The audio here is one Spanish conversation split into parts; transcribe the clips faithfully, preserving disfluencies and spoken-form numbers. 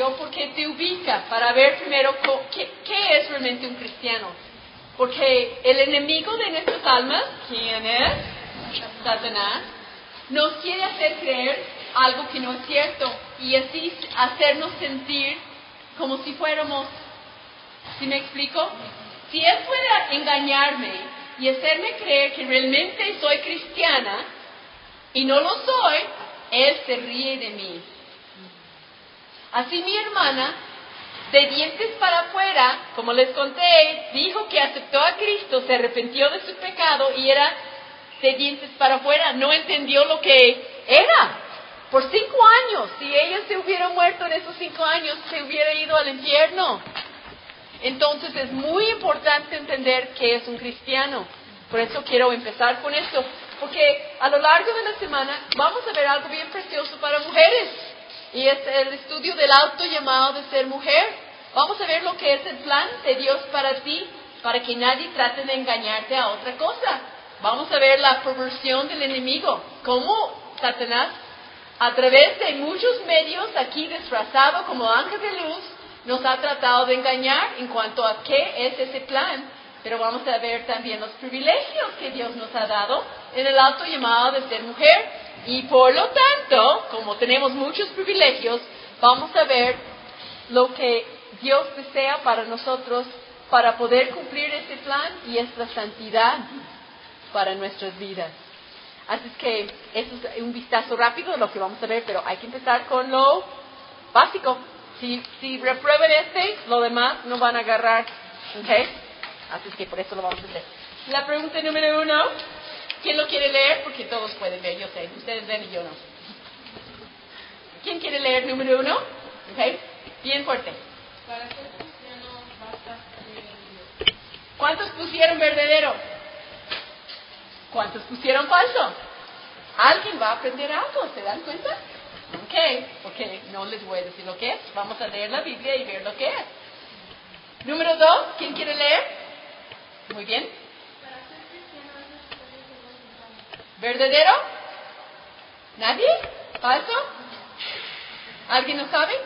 yo porque te ubica para ver primero qué, qué es realmente un cristiano. Porque el enemigo de nuestras almas, ¿quién es? Satanás, nos quiere hacer creer algo que no es cierto y así hacernos sentir como si fuéramos. ¿Sí me explico? Si él puede engañarme y hacerme creer que realmente soy cristiana y no lo soy, él se ríe de mí. Así mi hermana, de dientes para afuera, como les conté, dijo que aceptó a Cristo, se arrepintió de su pecado y era de dientes para afuera, no entendió lo que era. Por cinco años, si ella se hubiera muerto en esos cinco años, se hubiera ido al infierno. Entonces es muy importante entender qué es un cristiano. Por eso quiero empezar con esto, porque a lo largo de la semana vamos a ver algo bien precioso para mujeres. Y es el estudio del auto llamado de ser mujer. Vamos a ver lo que es el plan de Dios para ti, para que nadie trate de engañarte a otra cosa. Vamos a ver la perversión del enemigo, cómo Satanás, a través de muchos medios aquí disfrazado como ángel de luz, nos ha tratado de engañar en cuanto a qué es ese plan. Pero vamos a ver también los privilegios que Dios nos ha dado en el auto llamado de ser mujer. Y por lo tanto, como tenemos muchos privilegios, vamos a ver lo que Dios desea para nosotros para poder cumplir ese plan y esta santidad para nuestras vidas. Así es que eso es un vistazo rápido de lo que vamos a ver, pero hay que empezar con lo básico. Si, si reprueben este, lo demás no van a agarrar. ¿Okay? Así es que por eso lo vamos a hacer. La pregunta número uno, ¿quién lo quiere leer? Porque todos pueden ver, yo sé, ustedes ven y yo no. ¿Quién quiere leer número uno? ¿Okay? Bien fuerte. Para ser cristiano basta creer en Dios. ¿Cuántos pusieron verdadero? ¿Cuántos pusieron falso? Alguien va a aprender algo, ¿se dan cuenta? Ok, porque no les voy a decir lo que es. Vamos a leer la Biblia y ver lo que es. Número dos, ¿quién quiere leer? Muy bien. Para ser cristiano es necesario ser ¿Verdadero? ¿Nadie? ¿Falso? ¿Alguien no sabe?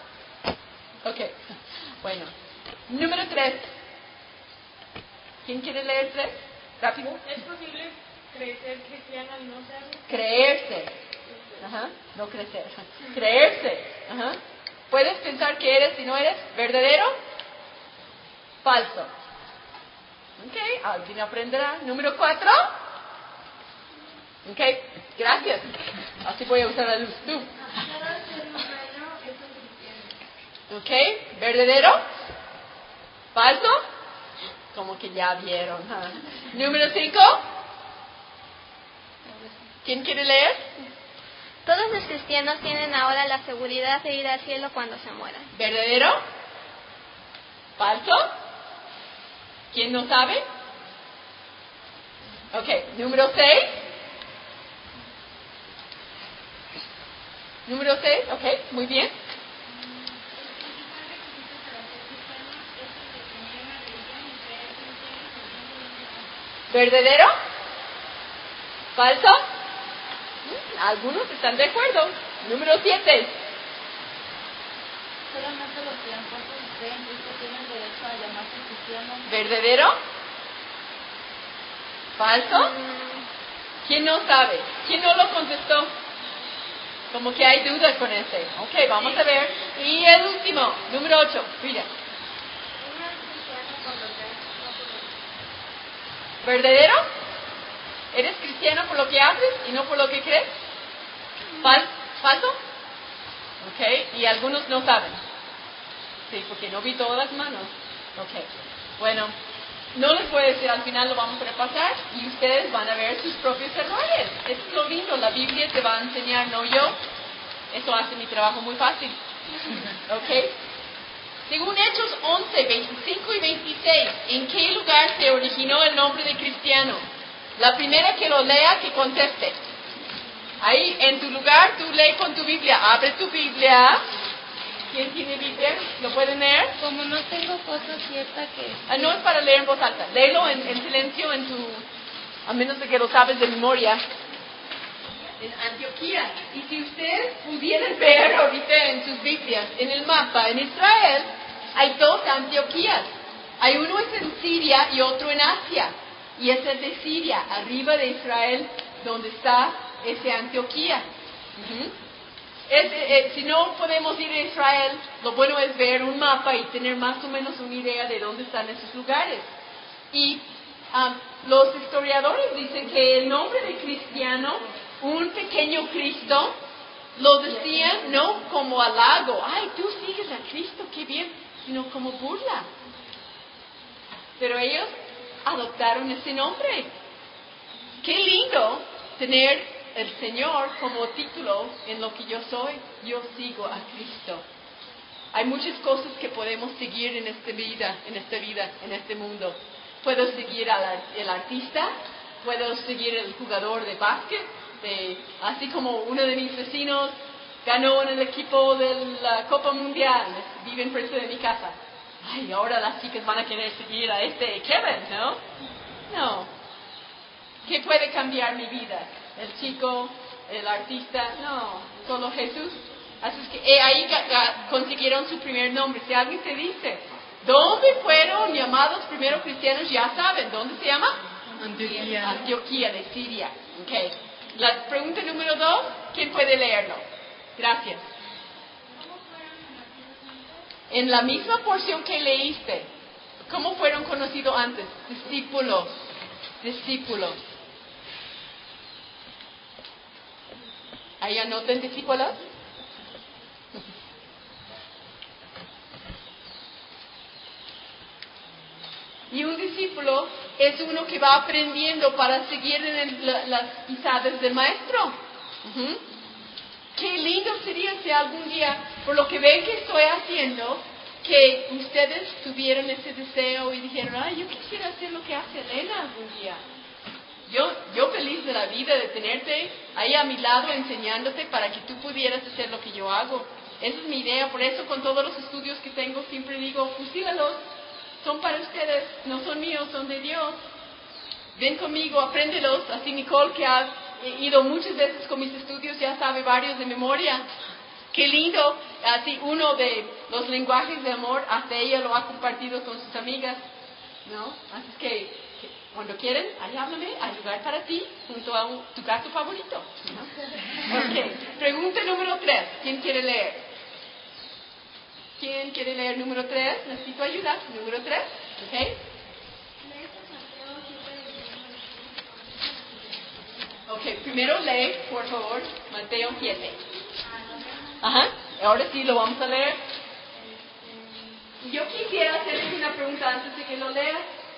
Ok, bueno. Número tres. ¿Quién quiere leer tres? Rápido. ¿Es posible crecer cristiano y no serlo? Creerse. Ajá, no crecer. Creerse. Ajá. ¿Puedes pensar que eres y no eres? ¿Verdadero? Falso. Ok, alguien aprenderá. Número cuatro. Ok, gracias. Así voy a usar la luz. Tú. Ok, ¿verdadero? ¿Falso? Como que ya vieron. ¿eh? Número cinco. ¿Quién quiere leer? Todos los cristianos tienen ahora la seguridad de ir al cielo cuando se mueran. ¿Verdadero? ¿Falso? ¿Quién no sabe? Ok, número seis. Número seis, ok, muy bien. ¿Verdadero? ¿Falso? Algunos están de acuerdo. Número siete. Solamente los que han puesto su fe en Cristo tienen derecho a llamarse cristianos. ¿Verdadero? ¿Falso? ¿Quién no sabe? ¿Quién no lo contestó? Como que hay duda con ese. Ok, vamos a ver. Y el último, número ocho. Mira. ¿Verdadero? ¿Eres cristiano por lo que haces y no por lo que crees? ¿Fal- ¿Falso? Ok, y algunos no saben. Sí, porque no vi todas las manos. Ok, bueno, no les voy a decir, al final lo vamos a repasar y ustedes van a ver sus propios errores. Eso es lo lindo, la Biblia te va a enseñar, no yo. Eso hace mi trabajo muy fácil. Ok. Según Hechos once, veinticinco y veintiséis, ¿en qué lugar se originó el nombre de cristiano? La primera que lo lea, que conteste. Ahí, en tu lugar, tú lee con tu Biblia. Abre tu Biblia. ¿Quién tiene Biblia? ¿Lo pueden leer? Como no tengo cosa cierta que... Ah, no es para leer en voz alta. Léelo en, en silencio en tu... A menos de que lo sabes de memoria. En Antioquía. Y si ustedes pudieran ver ahorita en su sus Biblias, en el mapa, en Israel, hay dos Antioquías. Hay uno es en Siria y otro en Asia. Y ese es de Siria, arriba de Israel, donde está ese Antioquía. Uh-huh. es, eh, si no podemos ir a Israel, lo bueno es ver un mapa y tener más o menos una idea de dónde están esos lugares. Y um, los historiadores dicen que el nombre de cristiano, un pequeño Cristo, lo decían no como halago, ay, tú sigues a Cristo, qué bien, sino como burla. Pero ellos adoptaron ese nombre. Qué lindo tener el Señor como título en lo que yo soy. Yo sigo a Cristo. Hay muchas cosas que podemos seguir en esta vida, en esta vida, en este mundo. Puedo seguir al el artista, puedo seguir el jugador de básquet, de, así como uno de mis vecinos ganó en el equipo de la Copa Mundial, vive enfrente de mi casa. Ay, ahora las chicas van a querer seguir a este Kevin, ¿no? No. ¿Qué puede cambiar mi vida? ¿El chico? ¿El artista? No, solo Jesús. Así es que eh, ahí consiguieron su primer nombre. Si alguien te dice, ¿dónde fueron llamados primeros cristianos? Ya saben, ¿dónde se llama? Antioquía. Antioquía de Siria. Okay. La pregunta número dos, ¿quién puede leerlo? Gracias. En la misma porción que leíste, ¿cómo fueron conocidos antes? Discípulos. Discípulos. Ahí anoten discípulos. Y un discípulo es uno que va aprendiendo para seguir en el, la, las pisadas del maestro. Uh-huh. Qué lindo sería si algún día, por lo que ven que estoy haciendo, que ustedes tuvieron ese deseo y dijeron, ay, yo quisiera hacer lo que hace Elena algún día. Yo, yo feliz de la vida de tenerte ahí a mi lado enseñándote para que tú pudieras hacer lo que yo hago. Esa es mi idea, por eso con todos los estudios que tengo siempre digo, fusílalos, son para ustedes, no son míos, son de Dios. Ven conmigo, apréndelos, así Nicole que ha ido muchas veces con mis estudios ya sabe varios de memoria. Qué lindo, así uno de los lenguajes de amor, hasta ella lo ha compartido con sus amigas, ¿no? Así que, que cuando quieren, ahí háblame, hay lugar para ti, junto a un, tu gato favorito, ¿no? Ok, pregunta número tres, ¿quién quiere leer? ¿Quién quiere leer número tres? Necesito ayuda, número tres, ¿ok? Ok, primero lee, por favor, Mateo siete. Ajá, ahora sí lo vamos a leer. Yo quisiera hacerles una pregunta antes de que lo leas.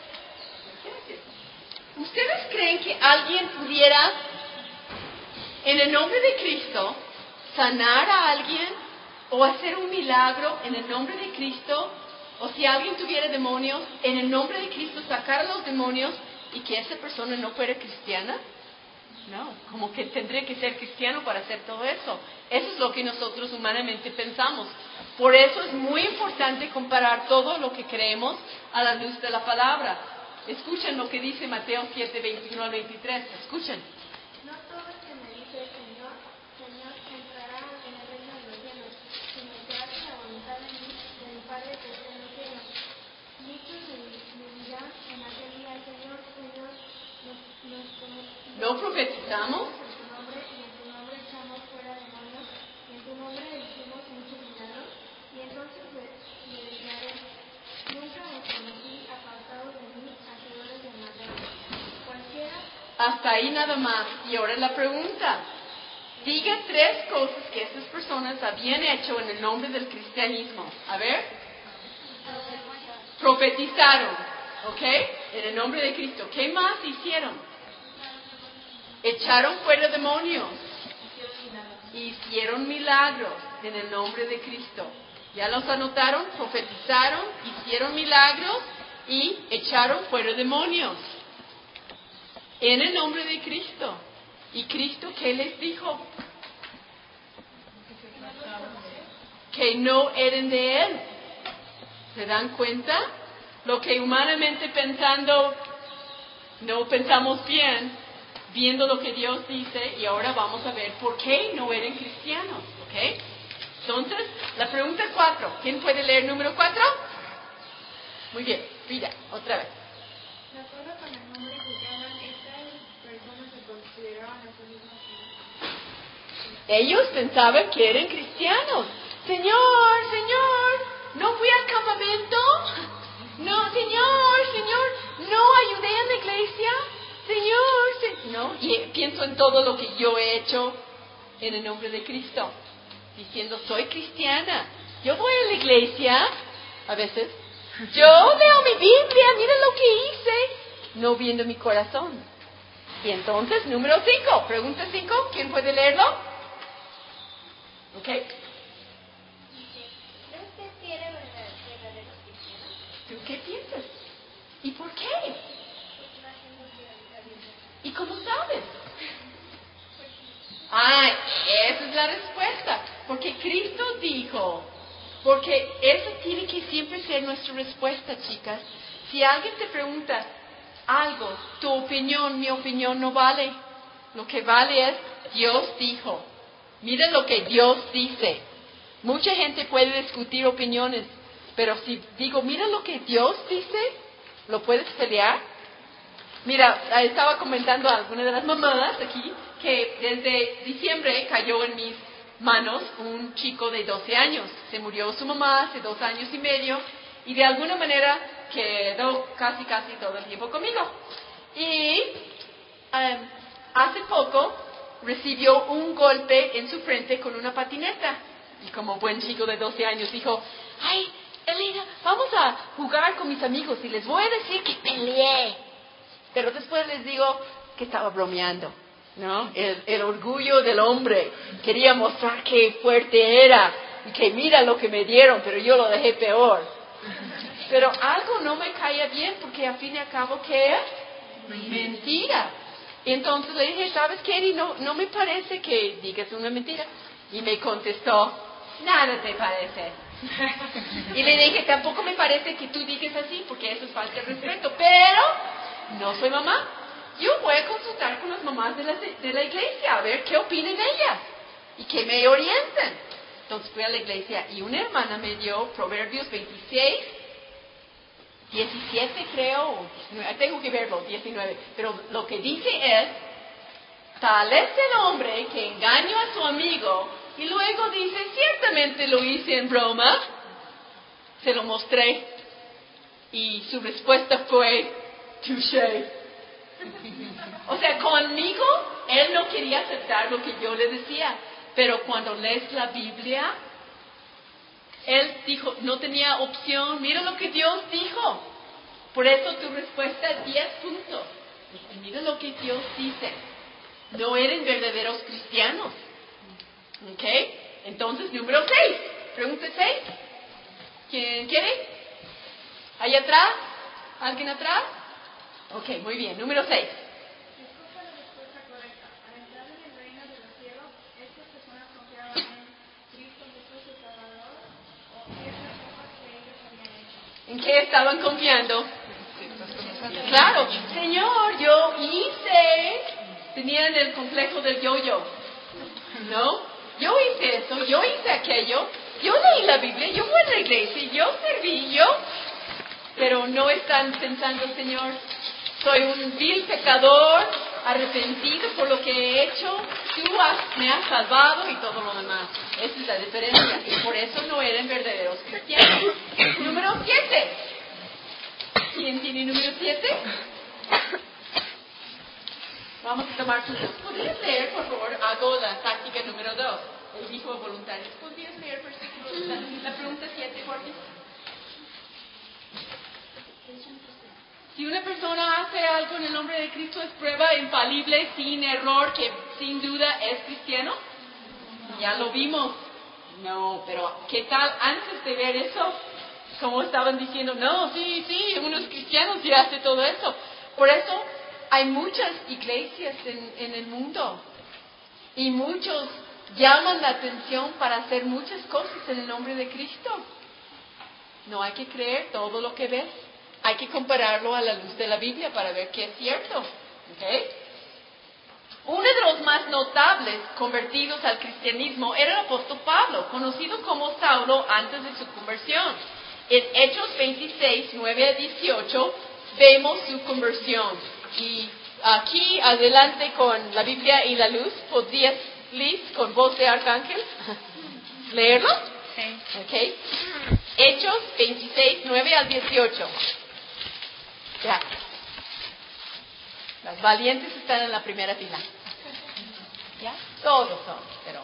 ¿Ustedes creen que alguien pudiera, en el nombre de Cristo, sanar a alguien o hacer un milagro en el nombre de Cristo? O si alguien tuviera demonios, en el nombre de Cristo sacar a los demonios y que esa persona no fuera cristiana? No, como que tendría que ser cristiano para hacer todo eso. Eso es lo que nosotros humanamente pensamos. Por eso es muy importante comparar todo lo que creemos a la luz de la palabra. Escuchen lo que dice Mateo siete, veintiuno al veintitrés. Escuchen. No todo el que me dice Señor, Señor, entrará en el reino de los cielos, sino que hace la voluntad de mí, de mi Padre que está en los cielos. Muchos me, me dirán en aquel día, Señor, Señor, nos, nos, nos, ¿no profetizamos? En tu nombre, y en tu nombre echamos fuera demonios, y en tu nombre hicimos muchos milagros, y entonces le, le declaré, nunca os conocí, apartados de mí, hacedores de maldad. Cualquiera. Hasta ahí nada más. Y ahora la pregunta. Diga tres cosas que esas personas habían hecho en el nombre del cristianismo. A ver. Profetizaron. ¿Ok? En el nombre de Cristo. ¿Qué más hicieron? Echaron fuera demonios. Hicieron milagros en el nombre de Cristo. ¿Ya los anotaron? Profetizaron, hicieron milagros y echaron fuera demonios. En el nombre de Cristo. ¿Y Cristo qué les dijo? Que no eran de Él. ¿Se dan cuenta? Lo que humanamente pensando no pensamos bien, viendo lo que Dios dice, y ahora vamos a ver por qué no eran cristianos. ¿Ok? Entonces, La pregunta cuatro. ¿Quién puede leer número cuatro? Muy bien, Frida, otra vez. De acuerdo con el nombre que llaman, estas personas se consideraban a sí mismas cristianos. Ellos pensaban que eran cristianos. Señor, Señor, ¿no fui al campamento? No, Señor, Señor, ¿no ayudé en la iglesia? Señor, se... no, y pienso en todo lo que yo he hecho en el nombre de Cristo, diciendo, soy cristiana, yo voy a la iglesia, a veces, yo leo mi Biblia, mira lo que hice, no viendo mi corazón. Y entonces, número cinco, pregunta cinco, ¿quién puede leerlo? ¿Ok? Dice, ¿no usted quiere verdaderos cristianos? ¿Tú qué piensas? ¿Y por qué? Porque la gente quiere la Biblia. ¿Y cómo sabes? Ah, esa es la respuesta. Porque Cristo dijo, porque esa tiene que siempre ser nuestra respuesta, chicas. Si alguien te pregunta algo, tu opinión, mi opinión no vale. Lo que vale es Dios dijo. Mira lo que Dios dice. Mucha gente puede discutir opiniones, pero si digo, mira lo que Dios dice, ¿lo puedes pelear? Mira, estaba comentando a alguna de las mamadas aquí que desde diciembre cayó en mis manos un chico de doce años. Se murió su mamá hace dos años y medio y de alguna manera quedó casi casi todo el tiempo conmigo. Y um, hace poco recibió un golpe en su frente con una patineta. Y como buen chico de doce años dijo, ay, Elena, vamos a jugar con mis amigos y les voy a decir que peleé. Pero después les digo que estaba bromeando, ¿no? El, el orgullo del hombre. Quería mostrar qué fuerte era y que mira lo que me dieron, pero yo lo dejé peor. Pero algo no me caía bien porque al fin y al cabo, ¿qué es? Mentira. Y entonces le dije, ¿sabes qué, Eri? No, no me parece que digas una mentira. Y me contestó, nada te parece. Y le dije, tampoco me parece que tú digas así porque eso es falta de respeto, pero no soy mamá. Yo voy a consultar con las mamás de la, de la iglesia a ver qué opinan ellas y que me orienten. Entonces fui a la iglesia y una hermana me dio Proverbios veintiséis, diecisiete creo, tengo que verlo, diecinueve, pero lo que dice es, tal es el hombre que engañó a su amigo y luego dice, ciertamente lo hice en broma. Se lo mostré y su respuesta fue, touché. O sea, conmigo él no quería aceptar lo que yo le decía, pero cuando lees la Biblia, él dijo, no tenía opción, mira lo que Dios dijo. Por eso tu respuesta es diez puntos. Mira lo que Dios dice. No eran verdaderos cristianos. ¿Ok? Entonces, número seis. Pregunta seis. ¿Quién quiere? ¿Ahí atrás? ¿Alguien atrás? Ok, muy bien. Número seis. Disculpa la respuesta correcta. Al entrar en el reino de los cielos, ¿estas personas confiaban en Cristo Jesús su Salvador o ciertas cosas que ellos habían hecho? ¿En qué estaban confiando? Claro, Señor, yo hice. Tenían el complejo del yo-yo. ¿No? Yo hice esto, yo hice aquello. Yo leí la Biblia, yo fui a la iglesia, yo serví, yo. Pero no están pensando, Señor, soy un vil pecador, arrepentido por lo que he hecho, tú has, me has salvado y todo lo demás. Esa es la diferencia. Y por eso no eran verdaderos cristianos. Número siete. ¿Quién tiene número siete? Vamos a tomar sus... ¿Podrías leer, por favor? Hago la táctica número dos. El hijo voluntario. ¿Podrías leer versículo, la, la pregunta siete, por favor? Si una persona hace algo en el nombre de Cristo, ¿es prueba infalible, sin error, que sin duda es cristiano? Ya lo vimos. No, pero ¿qué tal antes de ver eso? Como estaban diciendo, no, sí, sí, unos cristianos ya hace todo eso. Por eso hay muchas iglesias en, en el mundo y muchos llaman la atención para hacer muchas cosas en el nombre de Cristo. No hay que creer todo lo que ves. Hay que compararlo a la luz de la Biblia para ver qué es cierto. ¿Okay? Uno de los más notables convertidos al cristianismo era el apóstol Pablo, conocido como Saulo antes de su conversión. En Hechos veintiséis, nueve a dieciocho, vemos su conversión. Y aquí adelante con la Biblia y la luz, ¿podrías, Liz, con voz de arcángel, leerlo? Sí. Okay. Hechos veintiséis, nueve al dieciocho. Ya. Las valientes están en la primera fila. ¿Ya? Todos son, pero...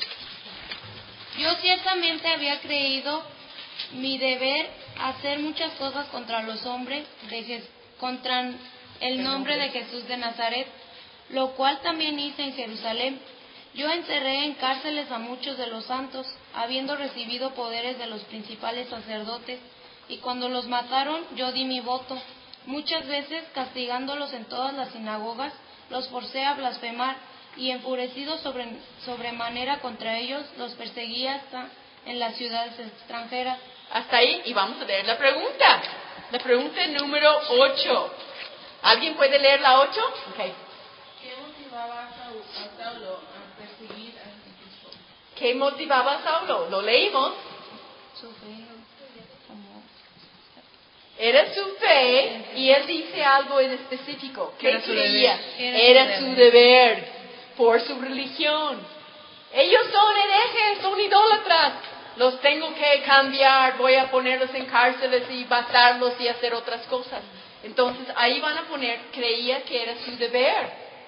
Yo ciertamente había creído mi deber hacer muchas cosas contra los hombres, de Je- contra el nombre de Jesús de Nazaret, lo cual también hice en Jerusalén. Yo encerré en cárceles a muchos de los santos, habiendo recibido poderes de los principales sacerdotes, y cuando los mataron yo di mi voto. Muchas veces, castigándolos en todas las sinagogas, los forcé a blasfemar, y enfurecido sobre, sobremanera contra ellos, los perseguí hasta en las ciudades extranjeras. Hasta ahí, y vamos a leer la pregunta. La pregunta número ocho. ¿Alguien puede leer la ocho? Okay. ¿Qué motivaba a Saúl- a Saulo a perseguir a Jesucristo? ¿Qué motivaba a Saulo? Lo leímos. Su fe, como Era su fe, y él dice algo en específico. ¿Qué Era su creía? deber. Era, Era su su deber por su religión. Ellos son herejes, son idólatras. Los tengo que cambiar, voy a ponerlos en cárceles y matarlos y hacer otras cosas. Entonces ahí van a poner, creía que era su deber.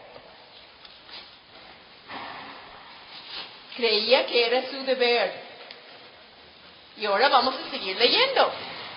Creía que era su deber. Y ahora vamos a seguir leyendo.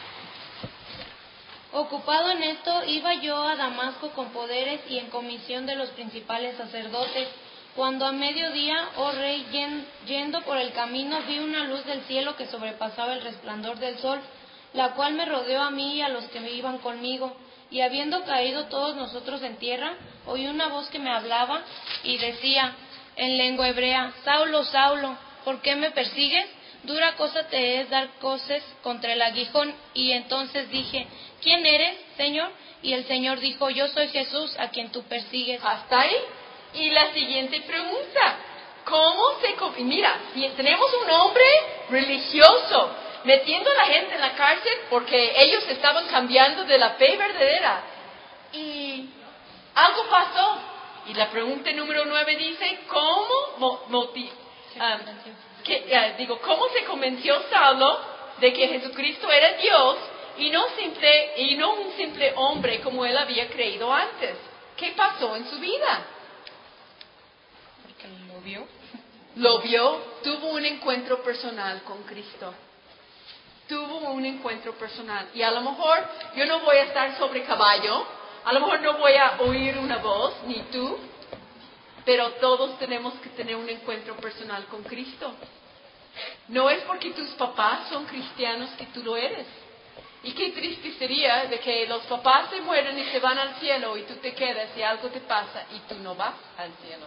Ocupado en esto, iba yo a Damasco con poderes y en comisión de los principales sacerdotes, cuando a mediodía, oh rey, yen- yendo por el camino, vi una luz del cielo que sobrepasaba el resplandor del sol, la cual me rodeó a mí y a los que me iban conmigo. Y habiendo caído todos nosotros en tierra, oí una voz que me hablaba y decía, en lengua hebrea, Saulo, Saulo, ¿por qué me persigues? Dura cosa te es dar coces contra el aguijón. Y entonces dije, ¿quién eres, Señor? Y el Señor dijo, yo soy Jesús, a quien tú persigues. Hasta ahí. Y la siguiente pregunta. ¿Cómo se... com- y mira, si tenemos un hombre religioso metiendo a la gente en la cárcel porque ellos estaban cambiando de la fe verdadera. Y algo pasó. Y la pregunta número nueve dice, ¿cómo mo- moti- um, que, uh, digo, ¿cómo se convenció Saulo de que Jesucristo era Dios y no simple y no un simple hombre como él había creído antes? ¿Qué pasó en su vida? Porque lo vio. Lo vio, tuvo un encuentro personal con Cristo. Tuvo un encuentro personal. Y a lo mejor yo no voy a estar sobre caballo, a lo mejor no voy a oír una voz, ni tú, pero todos tenemos que tener un encuentro personal con Cristo. No es porque tus papás son cristianos que tú lo eres. Y qué triste sería de que los papás se mueren y se van al cielo y tú te quedas y algo te pasa y tú no vas al cielo.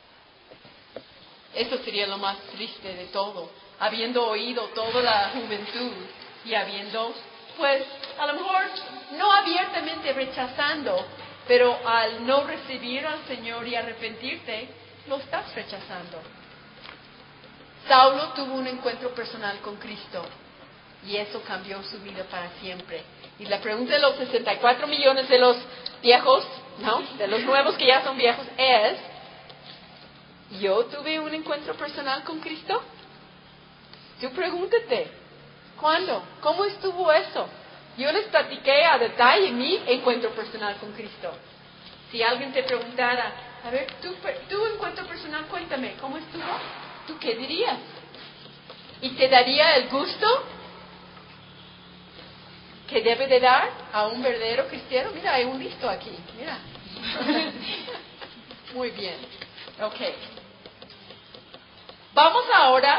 Eso sería lo más triste de todo. Habiendo oído toda la juventud y habiendo, pues, a lo mejor no abiertamente rechazando, pero al no recibir al Señor y arrepentirte, lo estás rechazando. Saulo tuvo un encuentro personal con Cristo y eso cambió su vida para siempre. Y la pregunta de los sesenta y cuatro millones de los viejos, ¿no? De los nuevos que ya son viejos es, ¿yo tuve un encuentro personal con Cristo? Tú pregúntate, ¿cuándo? ¿Cómo estuvo eso? Yo les platiqué a detalle mi encuentro personal con Cristo. Si alguien te preguntara, a ver, tu, tu encuentro personal, cuéntame, ¿cómo estuvo? ¿Tú qué dirías? ¿Y te daría el gusto que debe de dar a un verdadero cristiano? Mira, hay un listo aquí, mira. Muy bien, ok. Vamos ahora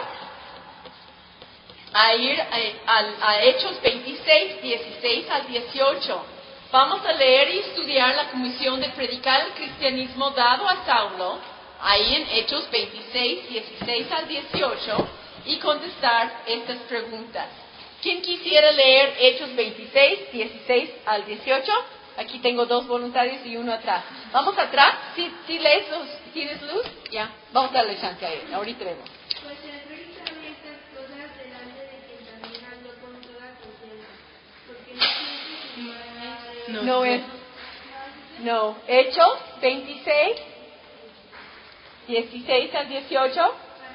a ir a, a, a Hechos veintiséis, dieciséis al dieciocho. Vamos a leer y estudiar la comisión de predicar el cristianismo dado a Saulo, ahí en Hechos veintiséis, dieciséis al dieciocho, y contestar estas preguntas. ¿Quién quisiera leer Hechos veintiséis, dieciséis al dieciocho? Aquí tengo dos voluntarios y uno atrás. ¿Vamos atrás? ¿Sí, sí lees los, tienes luz? Ya, vamos a darle chance a él. Ahorita vemos. Pues el rey sabe estas cosas delante de quien también habló con toda confianza, porque no siempre se para No, no es. No. Hechos veintiséis, dieciséis al dieciocho.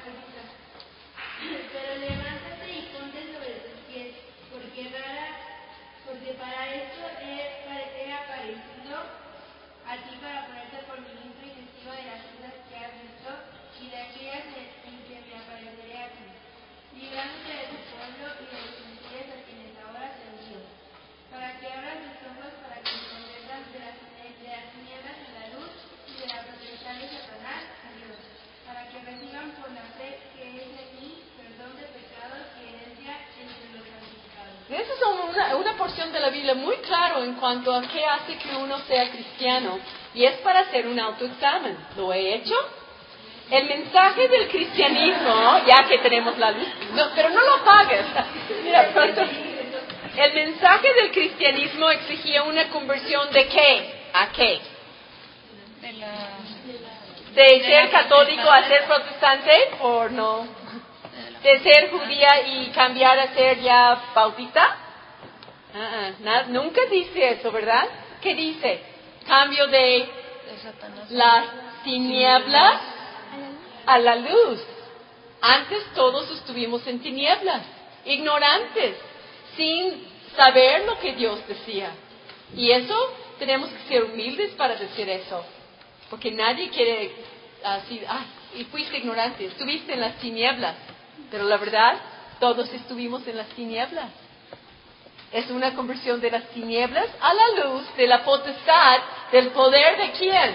Pero levántate y ponte sobre tus pies, porque, rara, porque para esto he, he aparecido a ti para ponerte por ministro y testigo de las cosas que has visto y de aquellas en que me apareceré a ti, librándote de tu pueblo y de los gentiles a quienes ahora te envío, para que abras tus ojos para que se conviertan de las, de las tinieblas a la luz y de la potestad de Satanás a Dios, para que reciban por la fe que es de mí perdón de pecados y herencia entre los santificados. Esa es una, una porción de la Biblia muy claro en cuanto a qué hace que uno sea cristiano. Y es para hacer un autoexamen. ¿Lo he hecho? El mensaje del cristianismo, ya que tenemos la luz, no, pero no lo apagues. Mira, pronto. El mensaje del cristianismo exigía una conversión de qué a qué. De la... De ser católico a ser protestante, o no. De ser judía y cambiar a ser ya bautista. Uh-uh, nada, nunca dice eso, ¿verdad? ¿Qué dice? Cambio de las tinieblas a la luz. Antes todos estuvimos en tinieblas, ignorantes, sin saber lo que Dios decía. Y eso, tenemos que ser humildes para decir eso. Porque nadie quiere así, ay, y fuiste ignorante, estuviste en las tinieblas. Pero la verdad, todos estuvimos en las tinieblas. Es una conversión de las tinieblas a la luz, de la potestad, del poder de quién.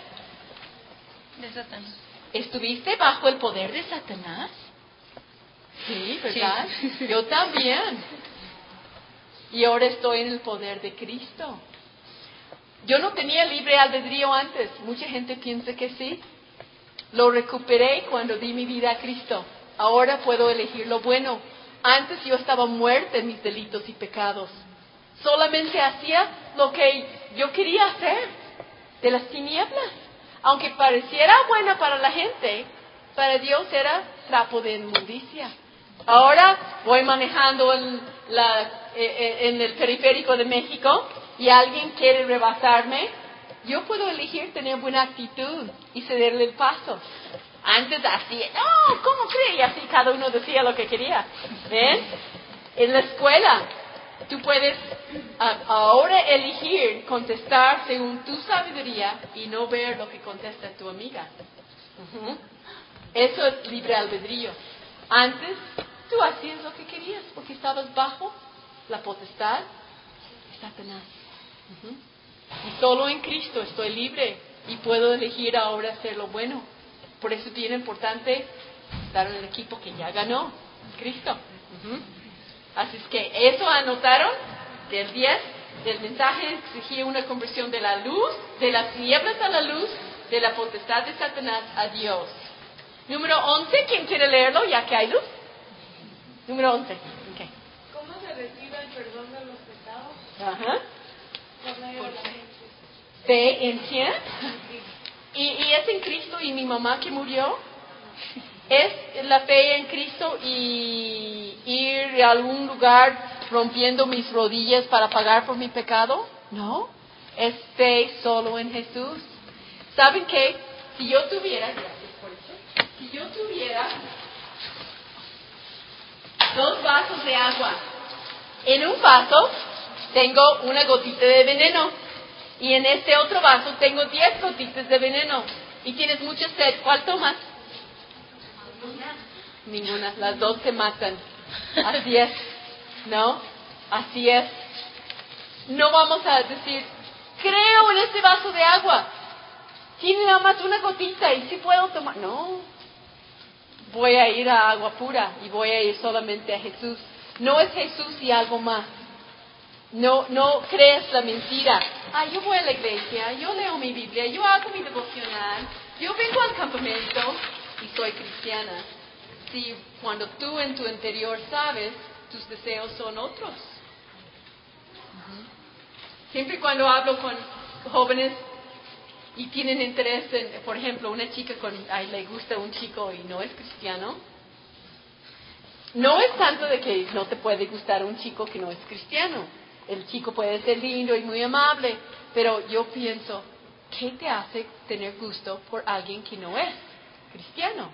De Satanás. ¿Estuviste bajo el poder de Satanás? Sí, ¿verdad? Sí. Yo también. Y ahora estoy en el poder de Cristo. Yo no tenía libre albedrío antes. Mucha gente piensa que sí. Lo recuperé cuando di mi vida a Cristo. Ahora puedo elegir lo bueno. Antes yo estaba muerta en mis delitos y pecados. Solamente hacía lo que yo quería hacer, de las tinieblas. Aunque pareciera buena para la gente, para Dios era trapo de inmundicia. Ahora voy manejando en, la, en el periférico de México y alguien quiere rebasarme. Yo puedo elegir tener buena actitud y cederle el paso. Antes así, no, ¿cómo cree? Y así cada uno decía lo que quería. ¿Ven? En la escuela, tú puedes uh, ahora elegir contestar según tu sabiduría y no ver lo que contesta tu amiga. Uh-huh. Eso es libre albedrío. Antes, tú hacías lo que querías porque estabas bajo la potestad de Satanás. Uh-huh. Y solo en Cristo estoy libre y puedo elegir ahora hacer lo bueno. Por eso es bien importante estar en el equipo que ya ganó, Cristo. Uh-huh. Así es que eso anotaron del diez, del mensaje exigía una conversión de la luz, de las tinieblas a la luz, de la potestad de Satanás a Dios. Número once, ¿quién quiere leerlo ya que hay luz? Número once. Okay. ¿Cómo se recibe el perdón de los pecados? Ajá. Por medio de la fe. ¿Fe en quién? Y, y es en Cristo y mi mamá que murió. ¿Es la fe en Cristo y ir a algún lugar rompiendo mis rodillas para pagar por mi pecado? No. Es fe solo en Jesús. ¿Saben qué? Si yo tuviera, gracias por eso, si yo tuviera dos vasos de agua, en un vaso tengo una gotita de veneno y en este otro vaso tengo diez gotitas de veneno y tienes mucha sed, ¿cuál tomas? Ninguna, las dos se matan. Así es, ¿no? Así es. No vamos a decir, creo en este vaso de agua, tiene nada más una gotita y sí puedo tomar. No, voy a ir a agua pura y voy a ir solamente a Jesús. No es Jesús y algo más. No, no crees la mentira. Ah, yo voy a la iglesia, yo leo mi Biblia, yo hago mi devocional, yo vengo al campamento y soy cristiana. Si cuando tú en tu interior sabes, tus deseos son otros. Uh-huh. Siempre cuando hablo con jóvenes y tienen interés en, por ejemplo, una chica con, ay, le gusta un chico y no es cristiano, no es tanto de que no te puede gustar un chico que no es cristiano. El chico puede ser lindo y muy amable, pero yo pienso, ¿qué te hace tener gusto por alguien que no es cristiano?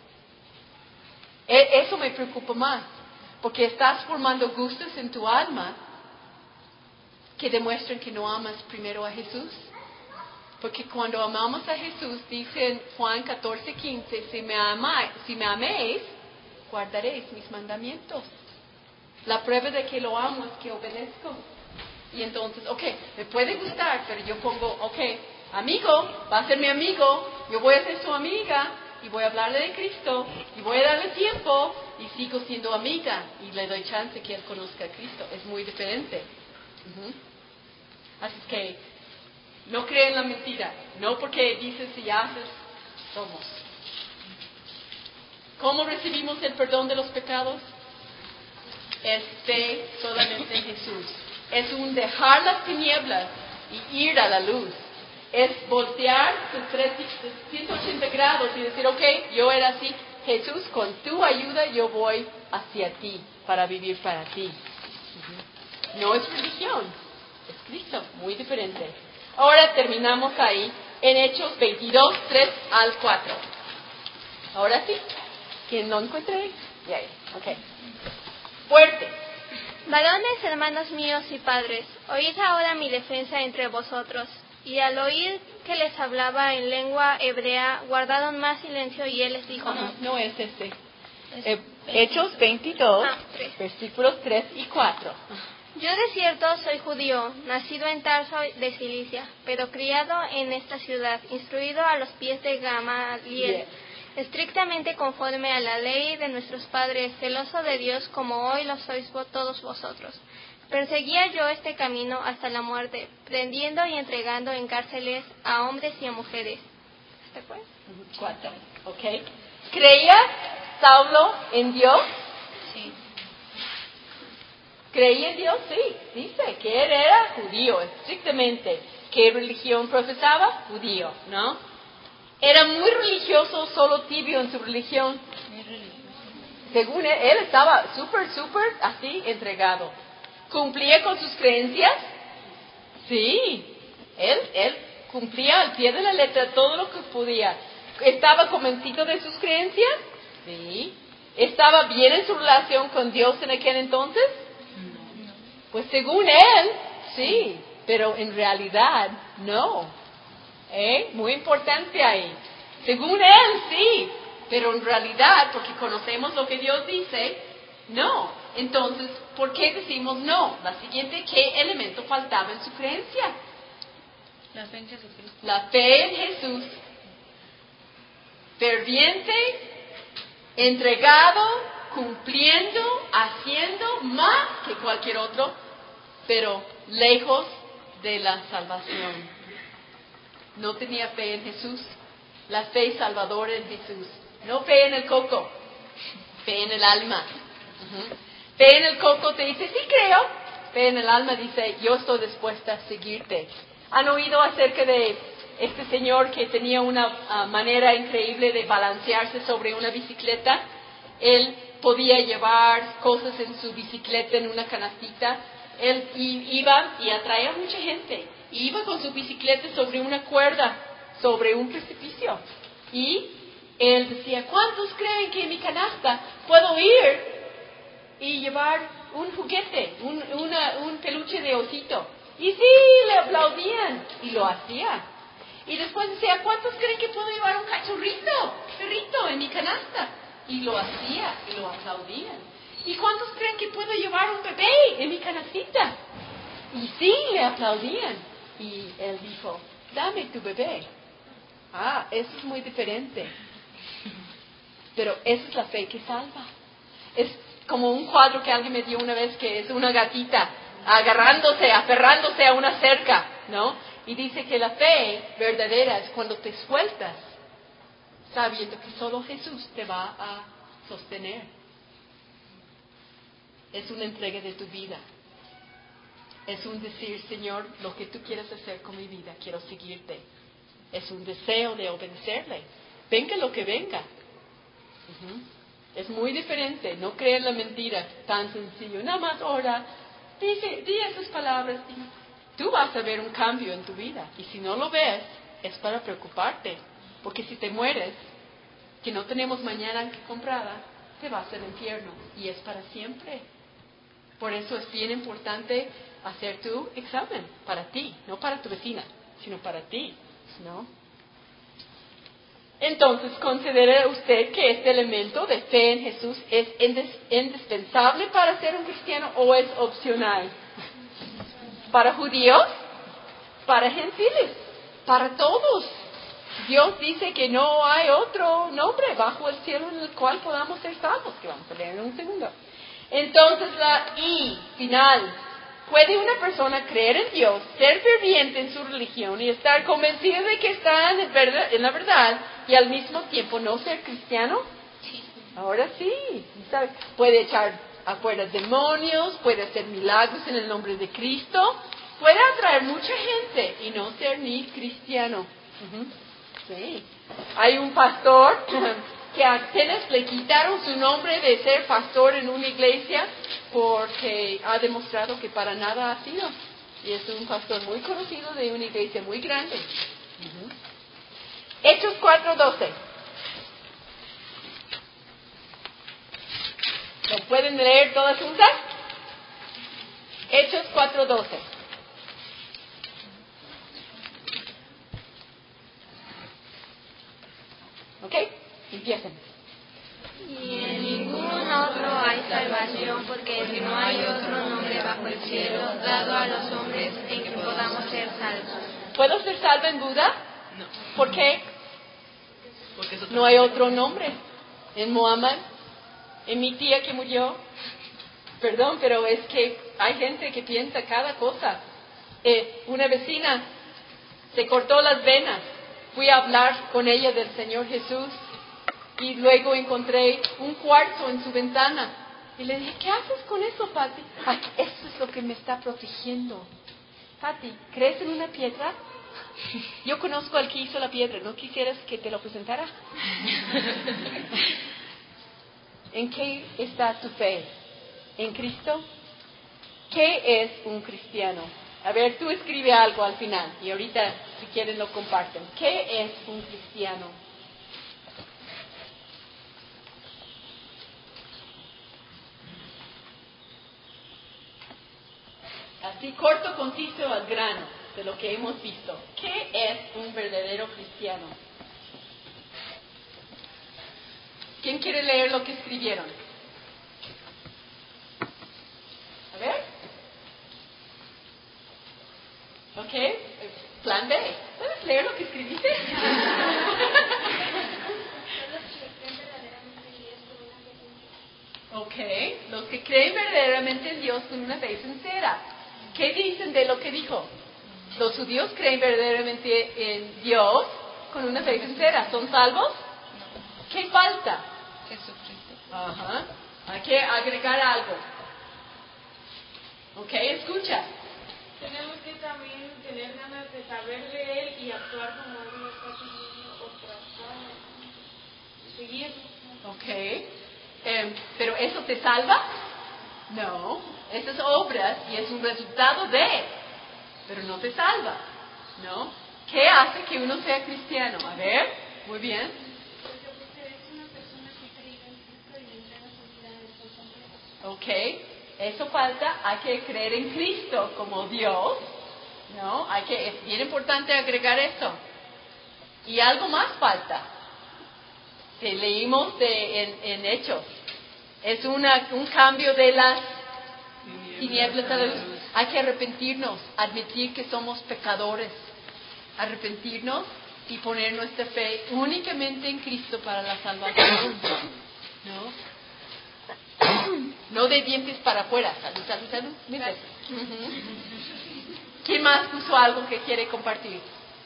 E- eso me preocupa más, porque estás formando gustos en tu alma que demuestran que no amas primero a Jesús. Porque cuando amamos a Jesús, dice en Juan catorce quince, si me amáis, si me améis, guardaréis mis mandamientos. La prueba de que lo amo es que obedezco. Y entonces, ok, me puede gustar, pero yo pongo, ok, amigo, va a ser mi amigo, yo voy a ser su amiga, y voy a hablarle de Cristo, y voy a darle tiempo, y sigo siendo amiga, y le doy chance que él conozca a Cristo. Es muy diferente. Uh-huh. Así que, no creen la mentira, no porque dices y haces, somos. ¿Cómo recibimos el perdón de los pecados? Es fe solamente en Jesús. Es un dejar las tinieblas y ir a la luz. Es voltear de ciento ochenta grados y decir, ok, yo era así. Jesús, con tu ayuda yo voy hacia ti, para vivir para ti. Uh-huh. No es religión, es Cristo, muy diferente. Ahora terminamos ahí en Hechos veintidós, tres al cuatro. Ahora sí. ¿Quién lo encontré? Ya, ok. Fuerte. Varones, hermanos míos y padres, oíd ahora mi defensa entre vosotros. Y al oír que les hablaba en lengua hebrea, guardaron más silencio y él les dijo... No, no es este. Eh, Hechos veintidós, ah, versículos tres y cuatro. Yo de cierto soy judío, nacido en Tarso de Cilicia, pero criado en esta ciudad, instruido a los pies de Gamaliel, yeah. estrictamente conforme a la ley de nuestros padres, celoso de Dios como hoy lo sois todos vosotros. Perseguía yo este camino hasta la muerte, prendiendo y entregando en cárceles a hombres y a mujeres. ¿Hasta cuál? Cuatro. Ok. ¿Creía Saulo en Dios? Sí. ¿Creía en Dios? Sí. Dice que él era judío, estrictamente. ¿Qué religión profesaba? Judío, ¿no? Era muy religioso, solo tibio en su religión. Muy religioso. Según él, él estaba súper, súper así entregado. ¿Cumplía con sus creencias? Sí. Él, él cumplía al pie de la letra todo lo que podía. ¿Estaba convencido de sus creencias? Sí. ¿Estaba bien en su relación con Dios en aquel entonces? No. Pues según él, sí. Pero en realidad, no. ¿Eh? Muy importante ahí. Según él, sí, pero en realidad, porque conocemos lo que Dios dice, no. Entonces, ¿por qué decimos no? La siguiente, ¿qué elemento faltaba en su creencia? La fe en Jesucristo. La fe en Jesús. Ferviente, entregado, cumpliendo, haciendo más que cualquier otro, pero lejos de la salvación. No tenía fe en Jesús, la fe salvadora en Jesús. No fe en el coco, fe en el alma. Uh-huh. Fe en el coco te dice, sí creo. Fe en el alma dice, yo estoy dispuesta a seguirte. ¿Han oído acerca de este señor que tenía una uh, manera increíble de balancearse sobre una bicicleta? Él podía llevar cosas en su bicicleta en una canastita. Él iba y atraía a mucha gente. Iba con su bicicleta sobre una cuerda, sobre un precipicio. Y él decía, ¿cuántos creen que en mi canasta puedo ir y llevar un juguete, un, una, un peluche de osito? Y sí, le aplaudían. Y lo hacía. Y después decía, ¿cuántos creen que puedo llevar un cachorrito, perrito en mi canasta? Y lo hacía, y lo aplaudían. ¿Y cuántos creen que puedo llevar un bebé en mi canastita? Y sí, le aplaudían. Y él dijo, dame tu bebé. Ah, eso es muy diferente. Pero esa es la fe que salva. Es como un cuadro que alguien me dio una vez que es una gatita agarrándose, aferrándose a una cerca, ¿no? Y dice que la fe verdadera es cuando te sueltas, sabiendo que solo Jesús te va a sostener. Es una entrega de tu vida. Es un decir, Señor, lo que tú quieres hacer con mi vida, quiero seguirte. Es un deseo de obedecerle. Venga lo que venga. Uh-huh. Es muy diferente. No creer la mentira tan sencillo. Nada más ora, dice, di esas palabras. Y tú vas a ver un cambio en tu vida. Y si no lo ves, es para preocuparte. Porque si te mueres, que no tenemos mañana que comprada, te vas al infierno. Y es para siempre. Por eso es bien importante hacer tu examen para ti, no para tu vecina, sino para ti, ¿no? Entonces, ¿considera usted que este elemento de fe en Jesús es indispensable para ser un cristiano o es opcional? ¿Para judíos? ¿Para gentiles? Para todos. Dios dice que no hay otro nombre bajo el cielo en el cual podamos ser salvos, que vamos a leer en un segundo. Entonces, la I final. ¿Puede una persona creer en Dios, ser ferviente en su religión y estar convencida de que está en, verdad, en la verdad y al mismo tiempo no ser cristiano? Sí. Ahora sí, ¿sabe? Puede echar afuera demonios, puede hacer milagros en el nombre de Cristo, puede atraer mucha gente y no ser ni cristiano. Uh-huh. Sí. Hay un pastor que apenas le quitaron su nombre de ser pastor en una iglesia porque ha demostrado que para nada ha sido. Y es un pastor muy conocido de una iglesia muy grande. Uh-huh. Hechos cuatro doce. ¿Lo pueden leer todas juntas? Hechos cuatro doce. ¿Ok? Empiecen. Y en ningún otro hay salvación, porque no hay otro nombre bajo el cielo dado a los hombres en que podamos ser salvos. ¿Puedo ser salvo en Buda? No. ¿Por qué? Porque es No hay otro nombre. En Muhammad, en mi tía que murió. Perdón, pero es que hay gente que piensa cada cosa. Eh, una vecina se cortó las venas. Fui a hablar con ella del Señor Jesús. Y luego encontré un cuarzo en su ventana. Y le dije, ¿qué haces con eso, Pati? Ay, eso es lo que me está protegiendo. Pati, ¿crees en una piedra? Yo conozco al que hizo la piedra. ¿No quisieras que te lo presentara? ¿En qué está tu fe? ¿En Cristo? ¿Qué es un cristiano? A ver, tú escribe algo al final. Y ahorita, si quieren, lo comparten. ¿Qué es un cristiano? Así corto, conciso, al grano de lo que hemos visto. ¿Qué es un verdadero cristiano? ¿Quién quiere leer lo que escribieron? A ver. Ok. Plan B. ¿Puedes leer lo que escribiste? Ok. Los que creen verdaderamente en Dios con una fe sincera. ¿Qué dicen de lo que dijo? Los judíos creen verdaderamente en Dios con una fe sincera. ¿Son salvos? ¿Qué falta? Jesucristo. Ajá. Hay que agregar algo. Ok, escucha. Tenemos que también tener ganas de saber de Él y actuar como Él nos está pidiendo o tratar de seguir. Ok. Eh, ¿Pero eso te salva? No. Eso es obras y es un resultado de, pero no te salva. ¿No? ¿Qué hace que uno sea cristiano? A ver, muy bien. Ok, eso falta, hay que creer en Cristo como Dios, ¿no? Hay que, es bien importante agregar eso. Y algo más falta, que leímos de, en, en Hechos, es una, un cambio de las tinieblas a la luz. Hay que arrepentirnos, admitir que somos pecadores, arrepentirnos y poner nuestra fe únicamente en Cristo para la salvación, ¿no? No de dientes para afuera. Salud, salud, salud. Mira. Uh-huh. ¿Quién más puso algo que quiere compartir?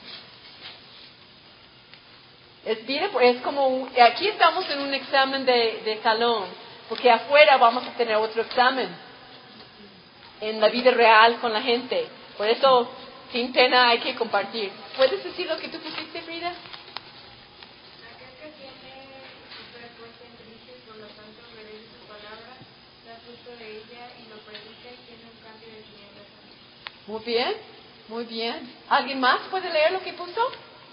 Es bien, es como un, aquí estamos en un examen de, de salón, porque afuera vamos a tener otro examen. en la vida real con la gente. Por eso, sin pena, hay que compartir. ¿Puedes decir lo que tú pusiste, Frida? Aquel que tiene su fe puesta en Cristo y por lo tanto obedece su palabra, da fruto de ella y lo predica y tiene un cambio de tinieblas a luz. Muy bien, muy bien. ¿Alguien más puede leer lo que puso?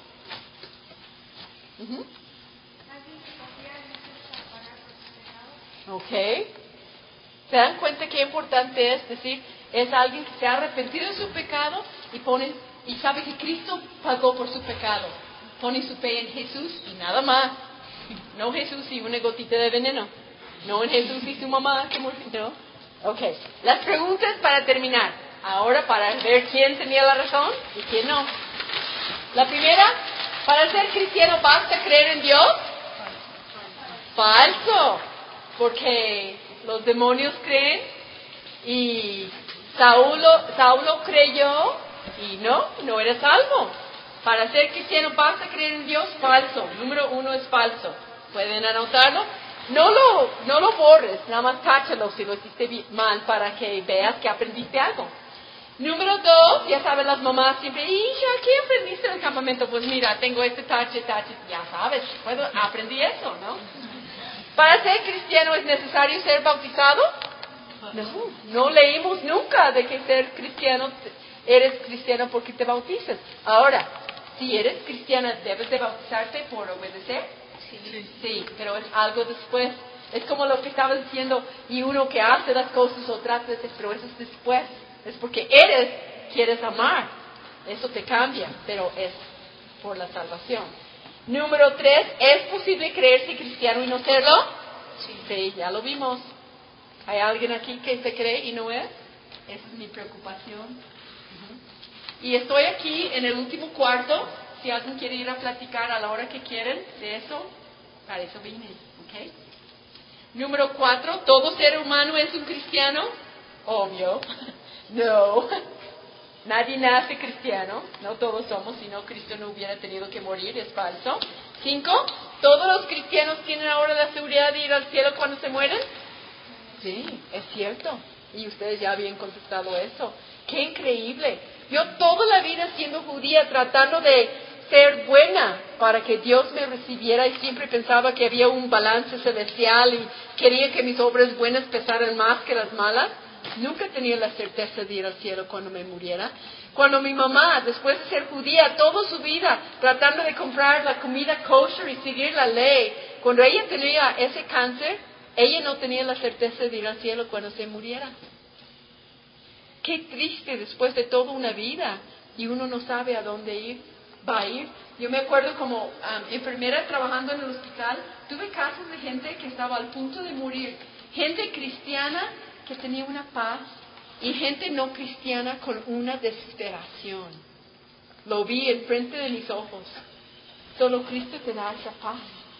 Uh-huh. Alguien que confía en Dios para pagar por sus pecados. Ok. ¿Se dan cuenta qué importante es decir? Es alguien que se ha arrepentido de su pecado y pone y sabe que Cristo pagó por su pecado. Pone su fe en Jesús y nada más. No Jesús y una gotita de veneno. No en Jesús y su mamá que murió. No. Ok. Las preguntas para terminar. Ahora para ver quién tenía la razón y quién no. La primera, para ser cristiano basta creer en Dios. Falso. Porque los demonios creen y Saulo, Saulo creyó y no, no era salvo. Para ser cristiano basta creer en Dios. Falso. Número uno es falso. ¿Pueden anotarlo? No lo, no lo borres, nada más táchalo si lo hiciste mal para que veas que aprendiste algo. Número dos, ya saben las mamás siempre, hija, ¿qué aprendiste en el campamento? Pues mira, tengo este tache, tache, ya sabes, puedo, aprendí eso, ¿no? ¿Para ser cristiano es necesario ser bautizado? No, no leímos nunca de que ser cristiano, eres cristiano porque te bautizas. Ahora, si eres cristiana, ¿debes de bautizarte por obedecer? Sí. Sí, pero es algo después. Es como lo que estaba diciendo, y uno que hace las cosas o trata de hacer, pero eso es después. Es porque eres, quieres amar. Eso te cambia, pero es por la salvación. Número tres, ¿es posible creerse cristiano y no serlo? Sí. Sí, ya lo vimos. ¿Hay alguien aquí que se cree y no es? Esa es mi preocupación. Uh-huh. Y estoy aquí en el último cuarto. Si alguien quiere ir a platicar a la hora que quieren de eso, para eso vine. ¿Okay? Número cuatro, ¿todo ser humano es un cristiano? Obvio. No. Nadie nace cristiano. No todos somos, si no Cristo no hubiera tenido que morir. Es falso. Cinco, ¿todos los cristianos tienen ahora la seguridad de ir al cielo cuando se mueren? Sí, es cierto. Y ustedes ya habían contestado eso. ¡Qué increíble! Yo toda la vida siendo judía tratando de ser buena para que Dios me recibiera y siempre pensaba que había un balance celestial y quería que mis obras buenas pesaran más que las malas. Nunca tenía la certeza de ir al cielo cuando me muriera. Cuando mi mamá, después de ser judía toda su vida, tratando de comprar la comida kosher y seguir la ley, cuando ella tenía ese cáncer, ella no tenía la certeza de ir al cielo cuando se muriera. Qué triste después de toda una vida y uno no sabe a dónde ir, va a ir. Yo me acuerdo como um, enfermera trabajando en el hospital, tuve casos de gente que estaba al punto de morir, gente cristiana que tenía una paz y gente no cristiana con una desesperación. Lo vi enfrente de mis ojos. Solo Cristo te da esa paz.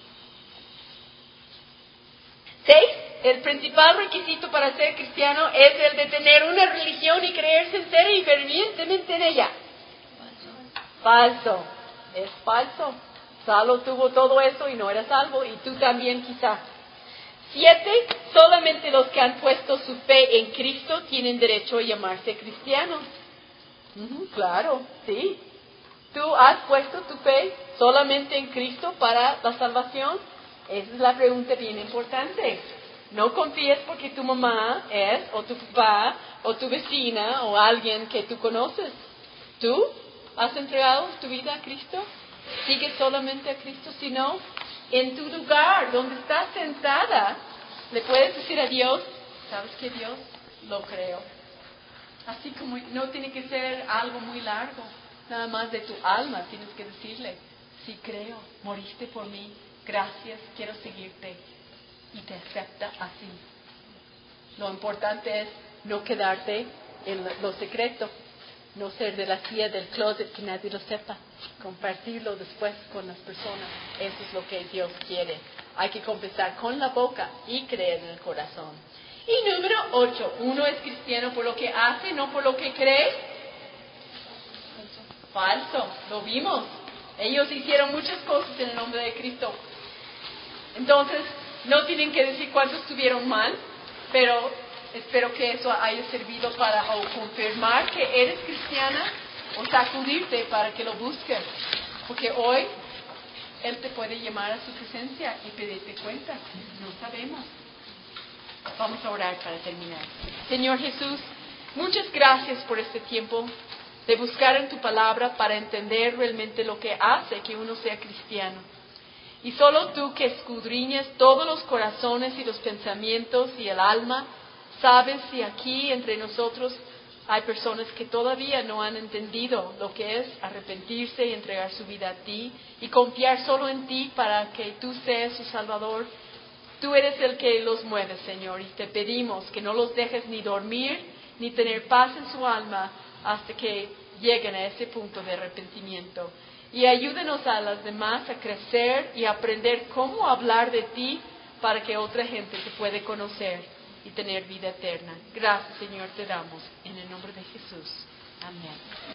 Seis, el principal requisito para ser cristiano es el de tener una religión y creer sincera y fervientemente en ella. Falso. Es falso. Saulo tuvo todo eso y no era salvo, y tú también quizá. Siete, solamente los que han puesto su fe en Cristo tienen derecho a llamarse cristianos. Uh-huh, claro, sí. ¿Tú has puesto tu fe solamente en Cristo para la salvación? Esa es la pregunta bien importante. No confíes porque tu mamá es, o tu papá, o tu vecina, o alguien que tú conoces. ¿Tú has entregado tu vida a Cristo? ¿Sigues solamente a Cristo? Si no, en tu lugar, donde estás sentada, le puedes decir a Dios, ¿sabes qué, Dios? Lo creo. Así como no tiene que ser algo muy largo, nada más de tu alma tienes que decirle, sí creo, moriste por mí, gracias, quiero seguirte. Y te acepta así. Lo importante es no quedarte en lo secreto, no ser de la silla del closet que nadie lo sepa, compartirlo después con las personas. Eso es lo que Dios quiere. Hay que confesar con la boca y creer en el corazón. Y número ocho, uno es cristiano por lo que hace, no por lo que cree. Falso, lo vimos. Ellos hicieron muchas cosas en el nombre de Cristo. Entonces, no tienen que decir cuántos estuvieron mal, pero espero que eso haya servido para o confirmar que eres cristiana o sacudirte para que lo busques. Porque hoy Él te puede llamar a su presencia y pedirte cuenta. No sabemos. Vamos a orar para terminar. Señor Jesús, muchas gracias por este tiempo de buscar en tu palabra para entender realmente lo que hace que uno sea cristiano. Y solo tú que escudriñas todos los corazones y los pensamientos y el alma, sabes si aquí entre nosotros hay personas que todavía no han entendido lo que es arrepentirse y entregar su vida a ti y confiar solo en ti para que tú seas su Salvador. Tú eres el que los mueve, Señor, y te pedimos que no los dejes ni dormir ni tener paz en su alma hasta que lleguen a ese punto de arrepentimiento. Y ayúdenos a las demás a crecer y aprender cómo hablar de ti para que otra gente te pueda conocer y tener vida eterna. Gracias, Señor, te damos en el nombre de Jesús. Amén.